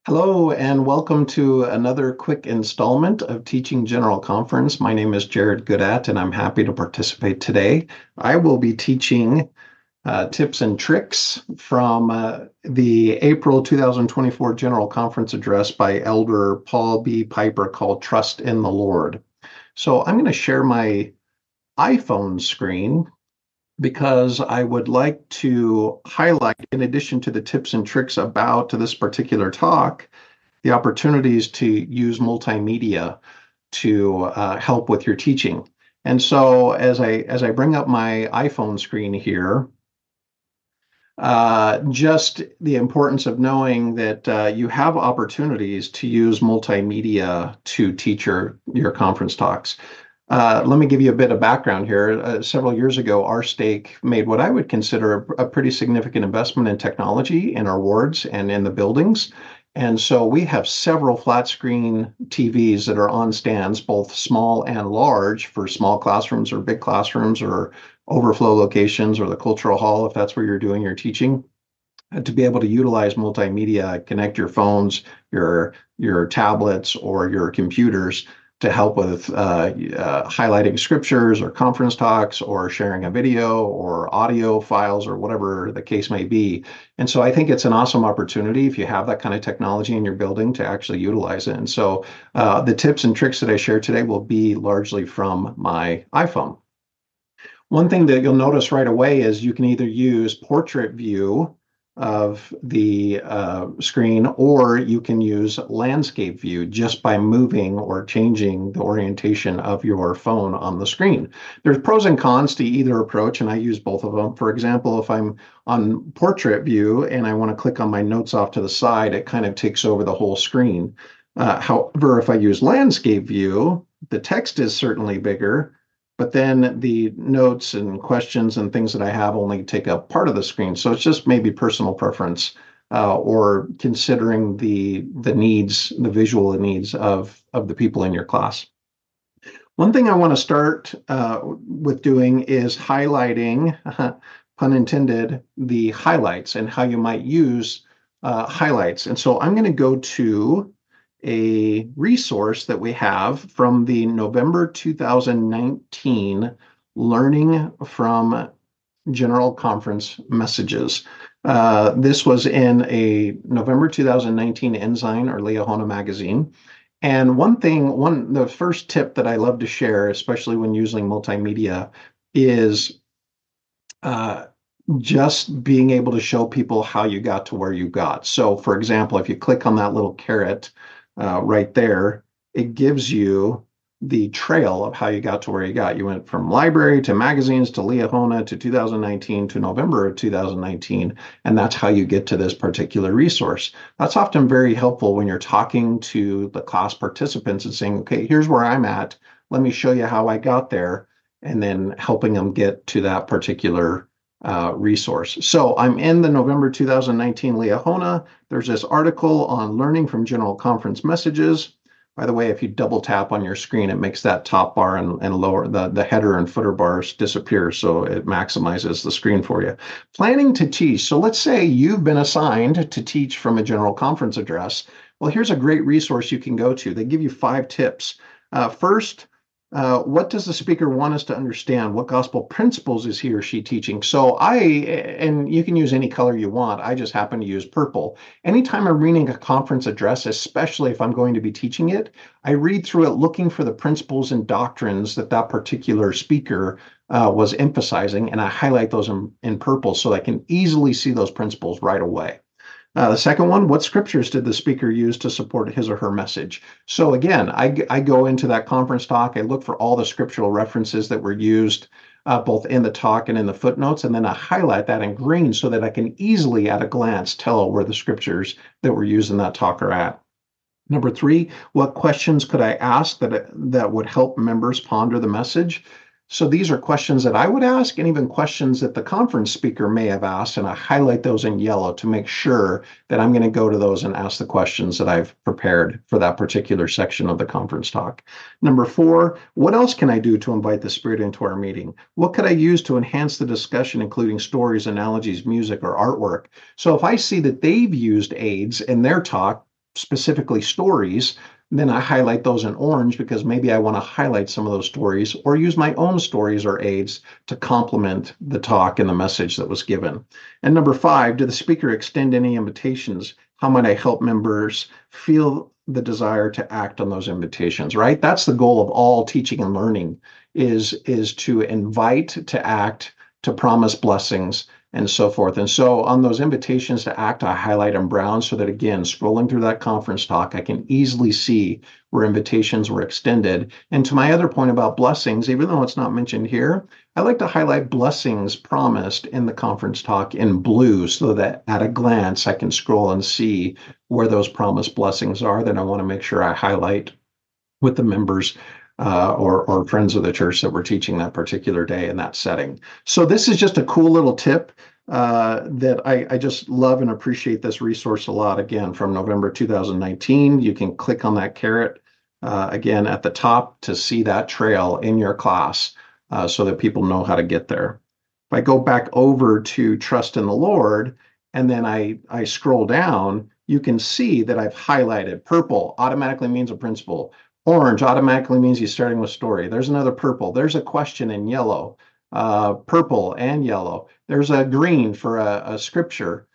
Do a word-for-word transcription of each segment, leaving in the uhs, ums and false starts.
Hello, and welcome to another quick installment of Teaching General Conference. My name is Jared Goodat, and I'm happy to participate today. I will be teaching uh, tips and tricks from uh, the April two thousand twenty-four General Conference address by Elder Paul B. Piper called Trust in the Lord. So I'm going to share my iPhone screen because I would like to highlight, in addition to the tips and tricks about this particular talk, the opportunities to use multimedia to uh, help with your teaching. And so as I as I bring up my iPhone screen here, uh, just the importance of knowing that uh, you have opportunities to use multimedia to teach your, your conference talks. Uh, let me give you a bit of background here. Uh, several years ago, our stake made what I would consider a, a pretty significant investment in technology in our wards and in the buildings. And so we have several flat screen T Vs that are on stands, both small and large, for small classrooms or big classrooms or overflow locations or the cultural hall, if that's where you're doing your teaching. Uh, to be able to utilize multimedia, connect your phones, your your tablets, or your computers to help with uh, uh, highlighting scriptures or conference talks or sharing a video or audio files or whatever the case may be. And so I think it's an awesome opportunity if you have that kind of technology in your building to actually utilize it. And so uh, the tips and tricks that I share today will be largely from my iPhone. One thing that you'll notice right away is you can either use portrait view of the uh, screen, or you can use landscape view just by moving or changing the orientation of your phone on the screen. There's pros and cons to either approach, and I use both of them. For example, if I'm on portrait view and I want to click on my notes off to the side, it kind of takes over the whole screen. Uh, however, if I use landscape view, the text is certainly bigger, but then the notes and questions and things that I have only take up part of the screen. So it's just maybe personal preference uh, or considering the the needs, the visual needs of, of the people in your class. One thing I want to start uh, with doing is highlighting, pun intended, the highlights and how you might use uh, highlights. And so I'm going to go to a resource that we have from the November two thousand nineteen Learning from General Conference Messages. Uh, this was in a November two thousand nineteen Ensign or Liahona magazine. And one thing, one the first tip that I love to share, especially when using multimedia, is uh, just being able to show people how you got to where you got. So, for example, if you click on that little caret uh, right there, it gives you the trail of how you got to where you got. You went from library to magazines to Liahona to two thousand nineteen to November of two thousand nineteen, and that's how you get to this particular resource. That's often very helpful when you're talking to the class participants and saying, okay, here's where I'm at. Let me show you how I got there, and then helping them get to that particular uh, resource. So I'm in the November two thousand nineteen Liahona. There's this article on learning from General Conference messages. By the way, if you double tap on your screen, it makes that top bar and, and lower the, the header and footer bars disappear, so it maximizes the screen for you. Planning to teach. So let's say you've been assigned to teach from a general conference address. Well, here's a great resource you can go to. They give you five tips. Uh, first, uh, what does the speaker want us to understand? What gospel principles is he or she teaching? So I, and you can use any color you want. I just happen to use purple. Anytime I'm reading a conference address, especially if I'm going to be teaching it, I read through it looking for the principles and doctrines that that particular speaker uh, was emphasizing, and I highlight those in, in purple so I can easily see those principles right away. Uh, the second one, what scriptures did the speaker use to support his or her message? So again, I, I go into that conference talk, I look for all the scriptural references that were used uh, both in the talk and in the footnotes, and then I highlight that in green so that I can easily at a glance tell where the scriptures that were used in that talk are at. Number three, what questions could I ask that, that would help members ponder the message? So these are questions that I would ask, and even questions that the conference speaker may have asked, and I highlight those in yellow to make sure that I'm going to go to those and ask the questions that I've prepared for that particular section of the conference talk. Number four, what else can I do to invite the Spirit into our meeting? What could I use to enhance the discussion, including stories, analogies, music, or artwork? So if I see that they've used aids in their talk, specifically stories, then I highlight those in orange because maybe I want to highlight some of those stories or use my own stories or aids to complement the talk and the message that was given. And number five, did the speaker extend any invitations? How might I help members feel the desire to act on those invitations, right? That's the goal of all teaching and learning is, is to invite to act, to promise blessings, and so forth. And so on those invitations to act, I highlight them brown so that, again, scrolling through that conference talk, I can easily see where invitations were extended. And to my other point about blessings, even though it's not mentioned here, I like to highlight blessings promised in the conference talk in blue so that at a glance, I can scroll and see where those promised blessings are that I want to make sure I highlight with the members uh, or, or friends of the church that we're teaching that particular day in that setting. So this is just a cool little tip uh, that I, I just love and appreciate this resource a lot. Again, from November two thousand nineteen, you can click on that caret uh, again at the top to see that trail in your class uh, so that people know how to get there. If I go back over to Trust in the Lord, and then I, I scroll down, you can see that I've highlighted purple automatically means a principle. Orange automatically means he's starting with story. There's another purple. There's a question in yellow, uh, purple and yellow. There's a green for a, a scripture.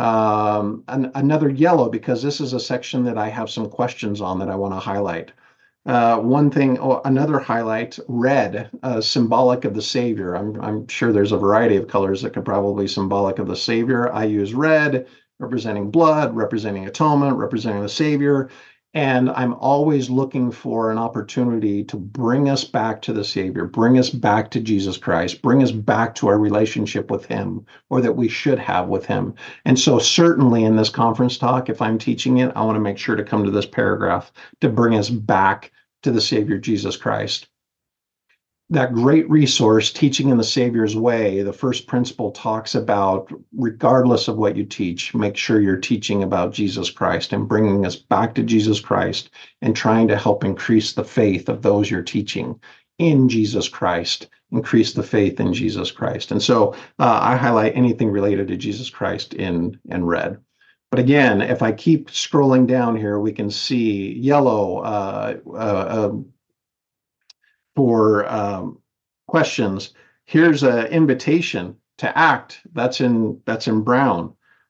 Um, an, another yellow because this is a section that I have some questions on that I want to highlight. Uh, one thing, oh, another highlight, red, uh, symbolic of the Savior. I'm, I'm sure there's a variety of colors that could probably be symbolic of the Savior. I use red, representing blood, representing atonement, representing the Savior. And I'm always looking for an opportunity to bring us back to the Savior, bring us back to Jesus Christ, bring us back to our relationship with him, or that we should have with him. And so certainly in this conference talk, if I'm teaching it, I want to make sure to come to this paragraph to bring us back to the Savior, Jesus Christ. That great resource, Teaching in the Savior's Way, the first principle talks about, regardless of what you teach, make sure you're teaching about Jesus Christ and bringing us back to Jesus Christ and trying to help increase the faith of those you're teaching in Jesus Christ, increase the faith in Jesus Christ. And so uh, I highlight anything related to Jesus Christ in, in red. But again, if I keep scrolling down here, we can see yellow, uh, uh, uh, for um, questions. Here's an invitation to act. That's in that's in brown.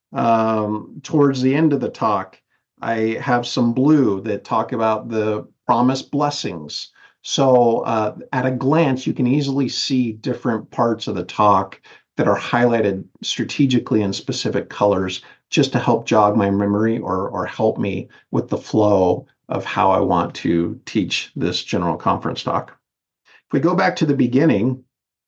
Um, towards the end of the talk, I have some blue that talk about the promised blessings. So uh, at a glance, you can easily see different parts of the talk that are highlighted strategically in specific colors just to help jog my memory or, or help me with the flow of how I want to teach this general conference talk. If we go back to the beginning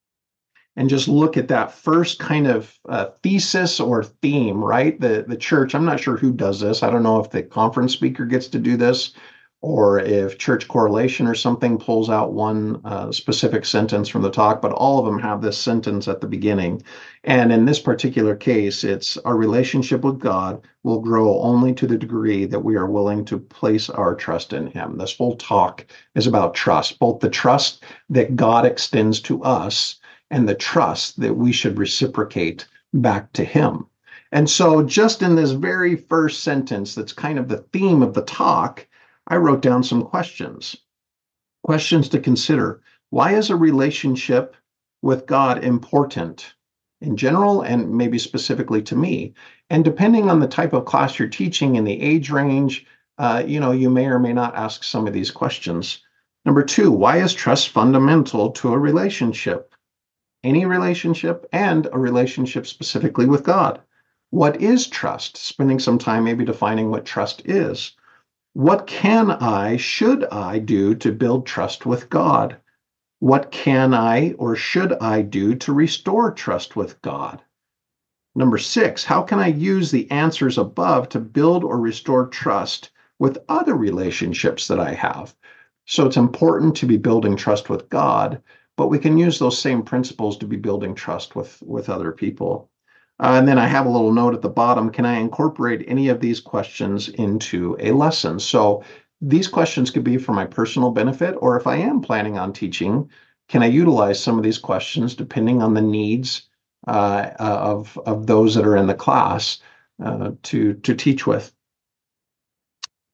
and just look at that first kind of uh, thesis or theme, right? The, the church, I'm not sure who does this. I don't know if the conference speaker gets to do this or if church correlation or something pulls out one uh, specific sentence from the talk, but all of them have this sentence at the beginning. And in this particular case, it's our relationship with God will grow only to the degree that we are willing to place our trust in him. This whole talk is about trust, both the trust that God extends to us and the trust that we should reciprocate back to him. And so just in this very first sentence, that's kind of the theme of the talk, I wrote down some questions. Questions to consider. Why is a relationship with God important in general and maybe specifically to me? And depending on the type of class you're teaching and the age range, uh, you know, you may or may not ask some of these questions. Number two, why is trust fundamental to a relationship? Any relationship and a relationship specifically with God. What is trust? Spending some time maybe defining what trust is. What can I, should I do to build trust with God? What can I or should I do to restore trust with God? Number six, how can I use the answers above to build or restore trust with other relationships that I have? So it's important to be building trust with God, but we can use those same principles to be building trust with, with other people. Uh, and then I have a little note at the bottom. Can I incorporate any of these questions into a lesson? So these questions could be for my personal benefit, or if I am planning on teaching, can I utilize some of these questions depending on the needs uh, of, of those that are in the class uh, to, to teach with?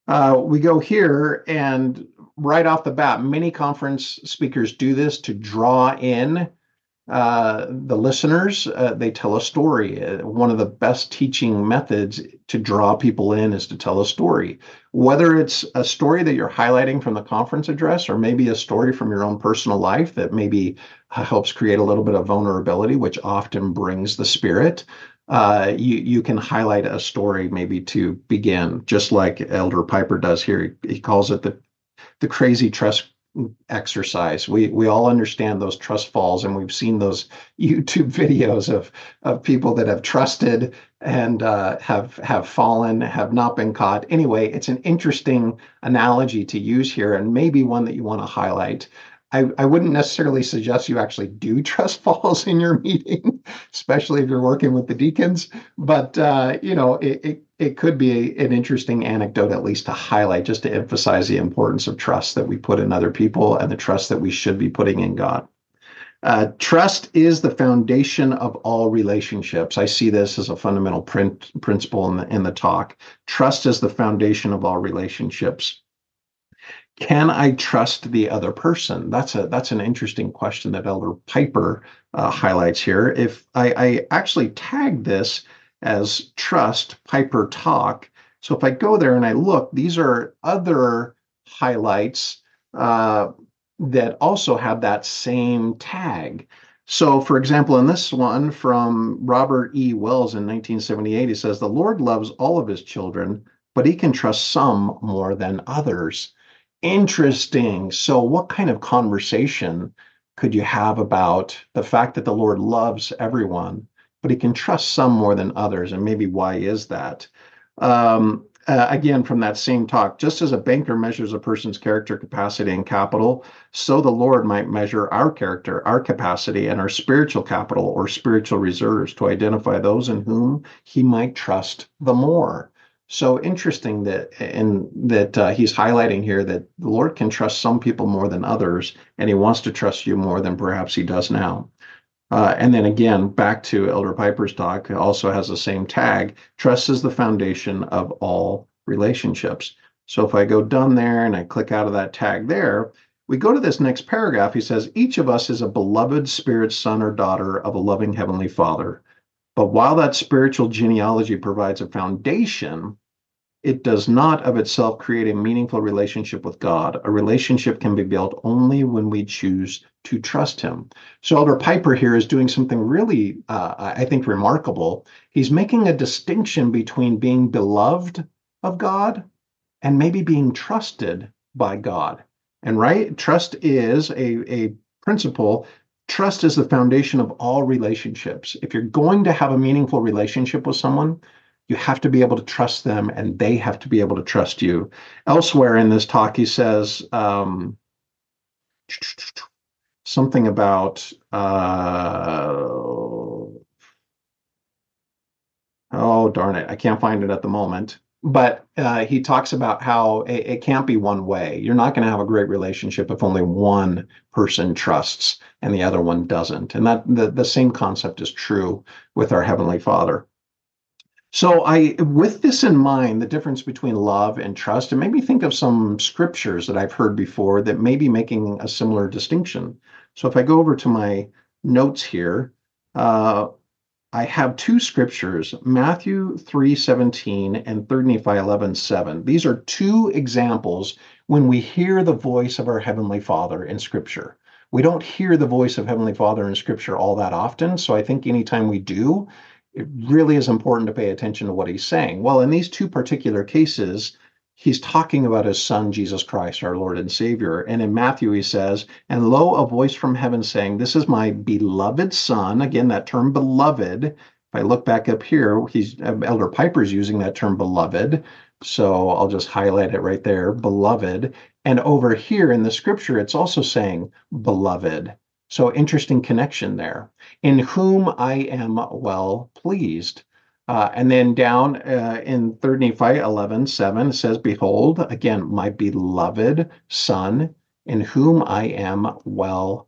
Uh, we go here, and right off the bat, many conference speakers do this to draw in uh, the listeners. Uh, they tell a story. Uh, one of the best teaching methods to draw people in is to tell a story, whether it's a story that you're highlighting from the conference address, or maybe a story from your own personal life that maybe uh, helps create a little bit of vulnerability, which often brings the spirit. Uh, you you can highlight a story maybe to begin, just like Elder Piper does here. He, he calls it the the crazy trust exercise. We we all understand those trust falls, and we've seen those YouTube videos of of people that have trusted and uh, have have fallen, have not been caught. Anyway, it's an interesting analogy to use here, and maybe one that you want to highlight. I, I wouldn't necessarily suggest you actually do trust falls in your meeting, especially if you're working with the deacons. But uh, you know, it, it it could be a, an interesting anecdote, at least to highlight, just to emphasize the importance of trust that we put in other people and the trust that we should be putting in God. Uh, trust is the foundation of all relationships. I see this as a fundamental print, principle in the, in the talk. Trust is the foundation of all relationships. Can I trust the other person? That's a that's an interesting question that Elder Piper uh, highlights here. If I, I actually tag this as trust Piper talk, so if I go there and I look, these are other highlights uh, that also have that same tag. So, for example, in this one from Robert E. Wells in nineteen seventy-eight, he says, "The Lord loves all of his children, but he can trust some more than others." Interesting. So, what kind of conversation could you have about the fact that the Lord loves everyone, but he can trust some more than others? And maybe why is that? Um, uh, again, from that same talk, just as a banker measures a person's character, capacity, and capital, so the Lord might measure our character, our capacity, and our spiritual capital or spiritual reserves to identify those in whom he might trust the more. So interesting that and that uh, he's highlighting here that the Lord can trust some people more than others, and he wants to trust you more than perhaps he does now. Uh, and then again, back to Elder Piper's talk, it also has the same tag. Trust is the foundation of all relationships. So if I go done there and I click out of that tag there, we go to this next paragraph. He says, each of us is a beloved spirit son or daughter of a loving heavenly Father. But while that spiritual genealogy provides a foundation, it does not of itself create a meaningful relationship with God. A relationship can be built only when we choose to trust him. So Elder Piper here is doing something really, uh, I think, remarkable. He's making a distinction between being beloved of God and maybe being trusted by God. And right, trust is a, a principle. Trust is the foundation of all relationships. If you're going to have a meaningful relationship with someone, you have to be able to trust them, and they have to be able to trust you. Elsewhere in this talk, he says um, something about, uh, oh, darn it, I can't find it at the moment. But uh, he talks about how it, it can't be one way. You're not going to have a great relationship if only one person trusts and the other one doesn't. And that the, the same concept is true with our Heavenly Father. So I, with this in mind, the difference between love and trust, it made me think of some scriptures that I've heard before that may be making a similar distinction. So if I go over to my notes here, uh, I have two scriptures, Matthew three seventeen and third Nephi eleven seven. These are two examples when we hear the voice of our Heavenly Father in Scripture. We don't hear the voice of Heavenly Father in Scripture all that often, so I think anytime we do, it really is important to pay attention to what he's saying. Well, in these two particular cases, he's talking about his son, Jesus Christ, our Lord and Savior. And in Matthew, he says, and lo, a voice from heaven saying, this is my beloved son. Again, that term beloved. If I look back up here, he's Elder Piper's using that term beloved. So I'll just highlight it right there, beloved. And over here in the scripture, it's also saying beloved. So interesting connection there. In whom I am well pleased. Uh, and then down uh, in third Nephi eleven seven, it says, behold, again, my beloved son, in whom I am well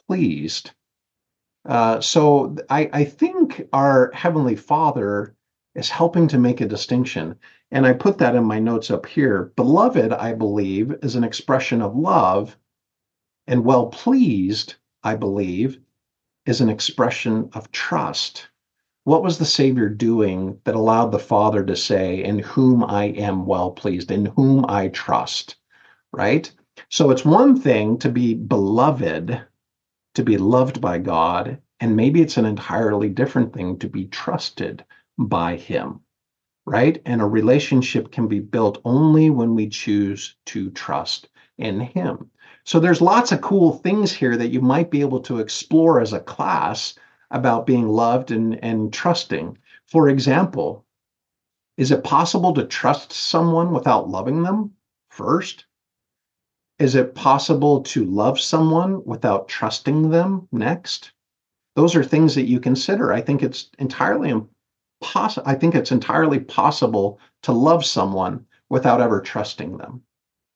pleased. Uh, so I, I think our Heavenly Father is helping to make a distinction. And I put that in my notes up here. Beloved, I believe, is an expression of love, and well pleased, I believe, is an expression of trust. What was the Savior doing that allowed the Father to say, in whom I am well pleased, in whom I trust, right? So it's one thing to be beloved, to be loved by God, and maybe it's an entirely different thing to be trusted by Him, right? And a relationship can be built only when we choose to trust in Him. So there's lots of cool things here that you might be able to explore as a class about being loved and, and trusting. For example, is it possible to trust someone without loving them first? Is it possible to love someone without trusting them next? Those are things that you consider. I think it's entirely impossible. I think it's entirely possible to love someone without ever trusting them.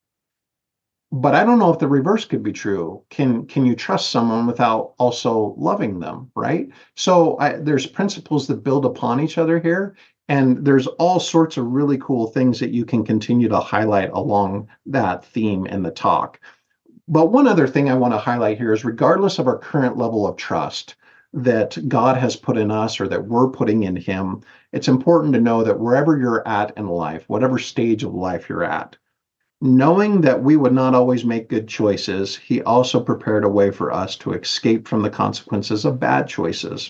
But I don't know if the reverse could be true. Can can you trust someone without also loving them, right? So I, there's principles that build upon each other here, and there's all sorts of really cool things that you can continue to highlight along that theme in the talk. But one other thing I want to highlight here is, regardless of our current level of trust that God has put in us or that we're putting in Him, it's important to know that wherever you're at in life, whatever stage of life you're at, knowing that we would not always make good choices, He also prepared a way for us to escape from the consequences of bad choices.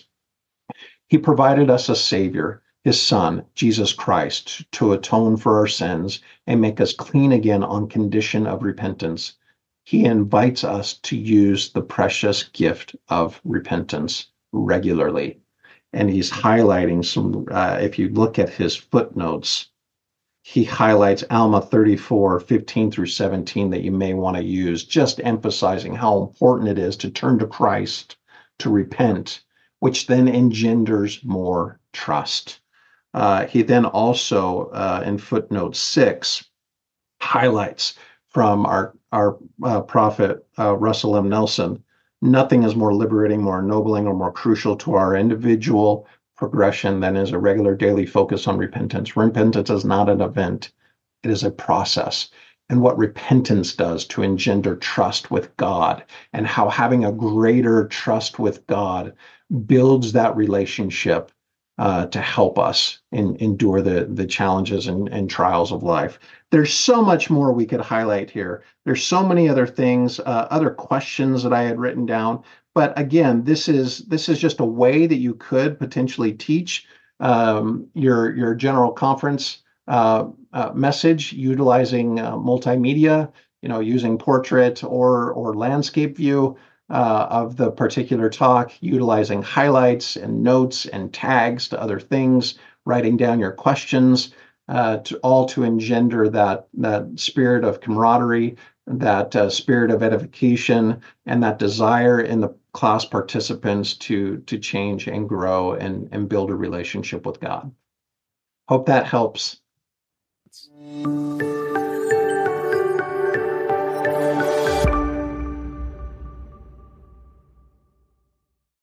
He provided us a Savior, His Son, Jesus Christ, to atone for our sins and make us clean again on condition of repentance. He invites us to use the precious gift of repentance regularly. And He's highlighting some, uh, if you look at His footnotes, He highlights Alma thirty-four, fifteen through seventeen that you may want to use, just emphasizing how important it is to turn to Christ, to repent, which then engenders more trust. Uh, he then also, uh, in footnote six, highlights from our, our uh, prophet, uh, Russell M. Nelson, nothing is more liberating, more ennobling, or more crucial to our individual progression than is a regular daily focus on repentance. Repentance is not an event, it is a process. And what repentance does to engender trust with God, and how having a greater trust with God builds that relationship uh, to help us in, endure the, the challenges and, and trials of life. There's so much more we could highlight here. There's so many other things, uh, other questions that I had written down. But again, this is this is just a way that you could potentially teach um, your your general conference uh, uh, message utilizing uh, multimedia, you know, using portrait or or landscape view uh, of the particular talk, utilizing highlights and notes and tags to other things, writing down your questions, uh, to, all to engender that that spirit of camaraderie, that uh, spirit of edification, and that desire in the class participants to to change and grow and and build a relationship with God. Hope that helps.